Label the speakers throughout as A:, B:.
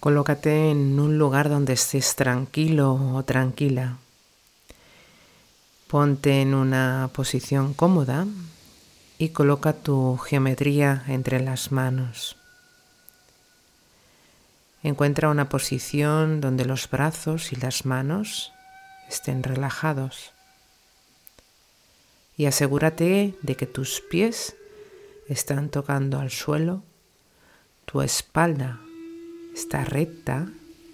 A: Colócate en un lugar donde estés tranquilo o tranquila. Ponte en una posición cómoda y coloca tu geometría entre las manos. Encuentra una posición donde los brazos y las manos estén relajados y asegúrate de que tus pies están tocando al suelo, tu espalda está recta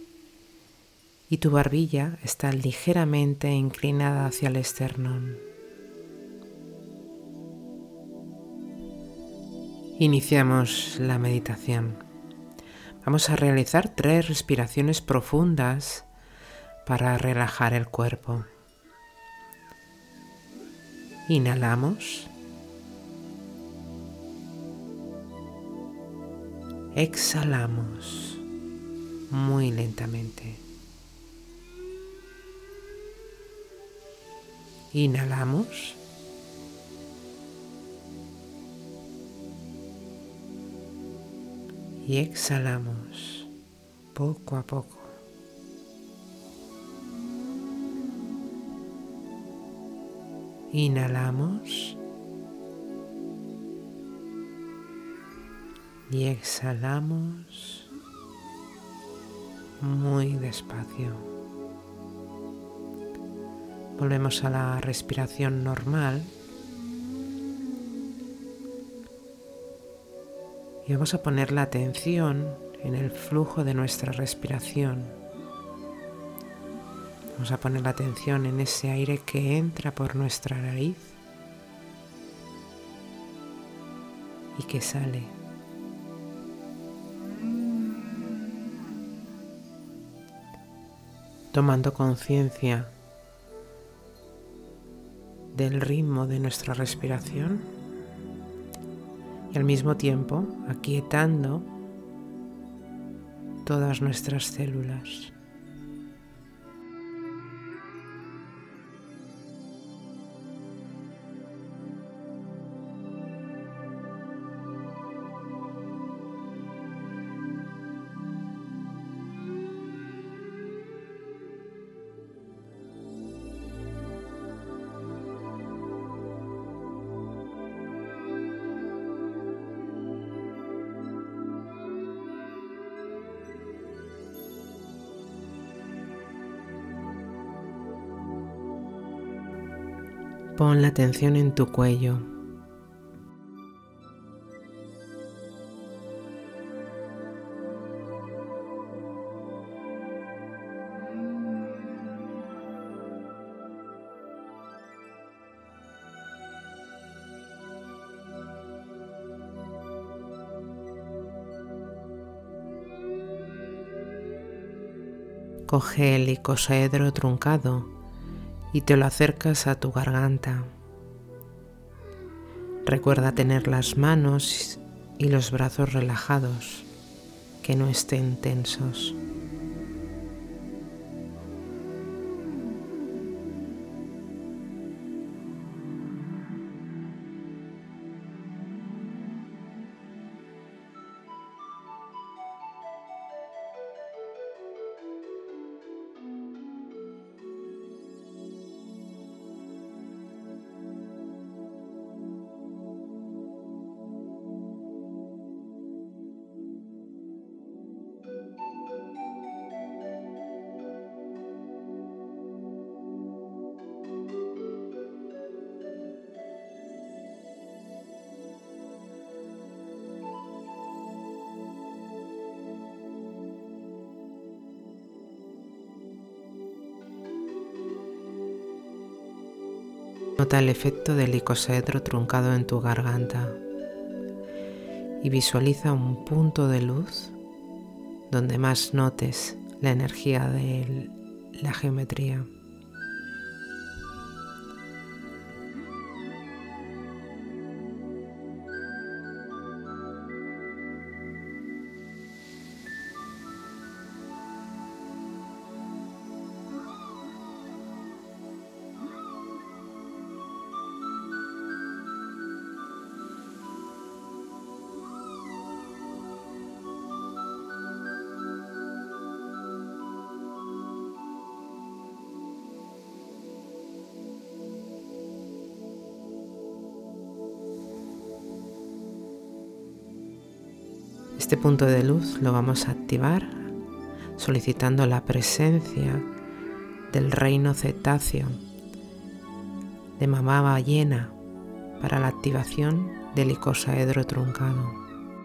A: y tu barbilla está ligeramente inclinada hacia el esternón. Iniciamos la meditación. Vamos a realizar 3 respiraciones profundas para relajar el cuerpo. Inhalamos. Exhalamos muy lentamente. Inhalamos. Y exhalamos poco a poco. Inhalamos. Y exhalamos muy despacio. Volvemos a la respiración normal. Y vamos a poner la atención en el flujo de nuestra respiración. Vamos a poner la atención en ese aire que entra por nuestra nariz y que sale. Tomando conciencia del ritmo de nuestra respiración y al mismo tiempo aquietando todas nuestras células. Pon la atención en tu cuello. Coge el icosaedro truncado y te lo acercas a tu garganta. Recuerda tener las manos y los brazos relajados, que no estén tensos. Nota el efecto del icosaedro truncado en tu garganta y visualiza un punto de luz donde más notes la energía de la geometría. Este punto de luz lo vamos a activar solicitando la presencia del reino cetáceo de mamá ballena para la activación del icosaedro truncado.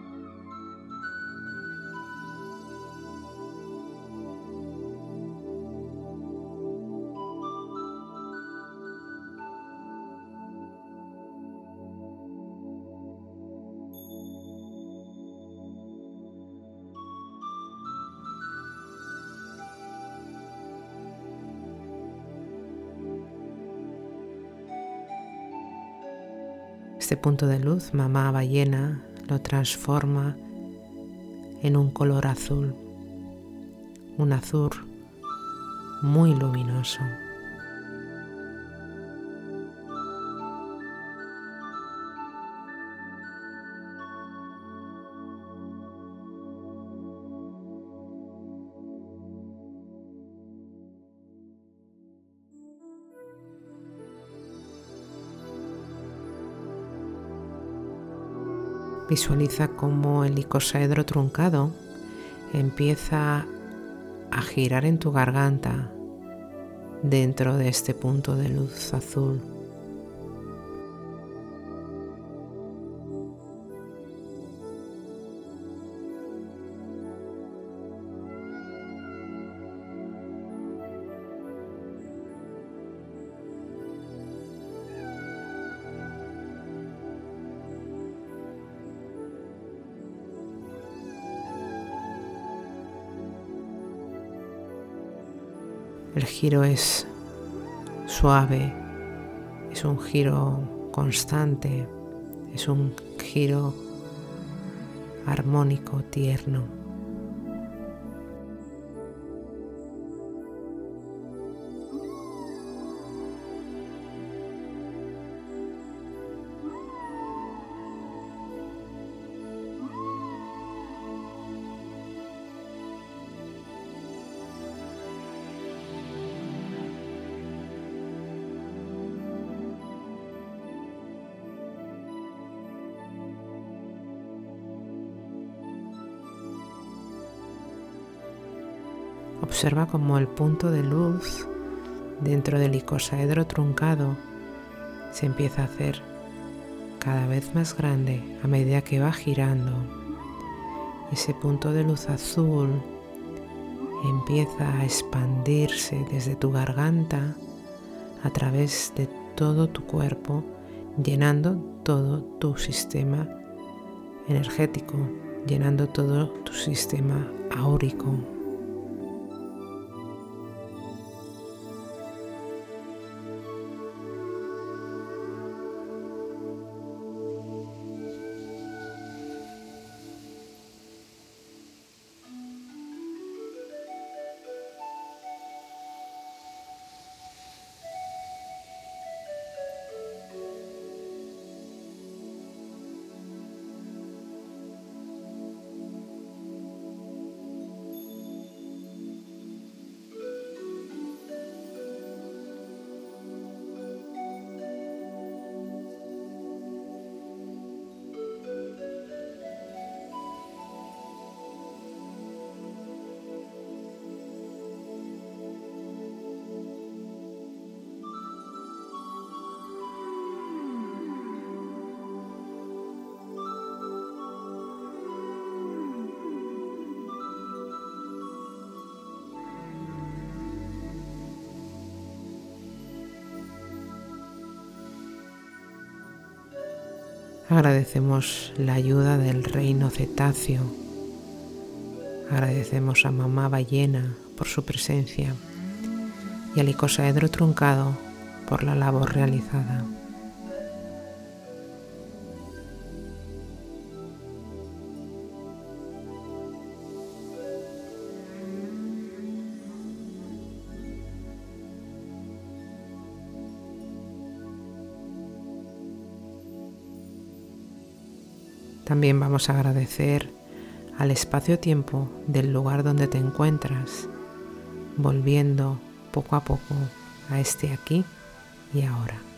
A: Este punto de luz, mamá ballena, lo transforma en un color azul, un azul muy luminoso. Visualiza cómo el icosaedro truncado empieza a girar en tu garganta dentro de este punto de luz azul. El giro es suave, es un giro constante, es un giro armónico, tierno. Observa cómo el punto de luz dentro del icosaedro truncado se empieza a hacer cada vez más grande a medida que va girando. Ese punto de luz azul empieza a expandirse desde tu garganta a través de todo tu cuerpo, llenando todo tu sistema energético, llenando todo tu sistema áurico. Agradecemos la ayuda del reino cetáceo. Agradecemos a mamá ballena por su presencia y al icosaedro truncado por la labor realizada. También vamos a agradecer al espacio-tiempo del lugar donde te encuentras, volviendo poco a poco a este aquí y ahora.